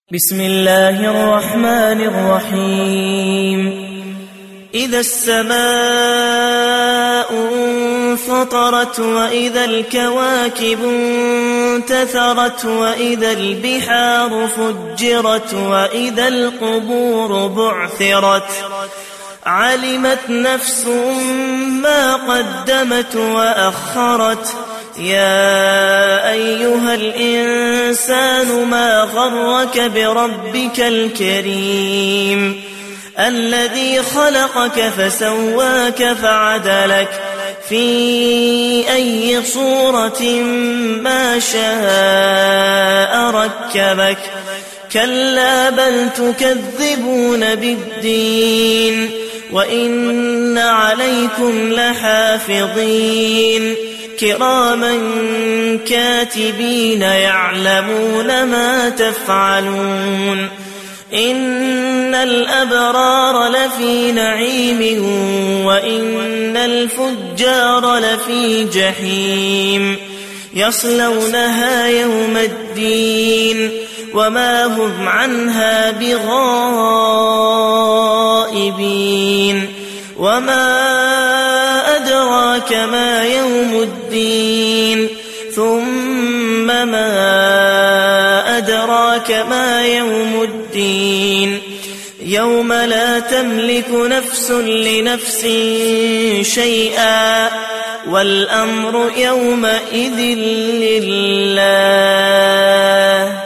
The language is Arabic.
بسم الله الرحمن الرحيم إذا السماء انفطرت وإذا الكواكب انتثرت وإذا البحار فجرت وإذا القبور بعثرت علمت نفس ما قدمت وأخرت يا أيها الإنسان ما غرك بربك الكريم الذي خلقك فسواك فعدلك في أي صورة ما شاء ركبك كلا بل تكذبون بالدين وإن عليكم لحافظين كراما كاتبين يعلمون ما تفعلون إن الأبرار لفي نعيم وإن الفجار لفي جحيم يصلونها يوم الدين وما هم عنها بغائبين وما أدراك ما يوم الدين ثم ما أدراك ما يوم الدين يوم لا تملك نفس لنفس شيئا والأمر يومئذ لله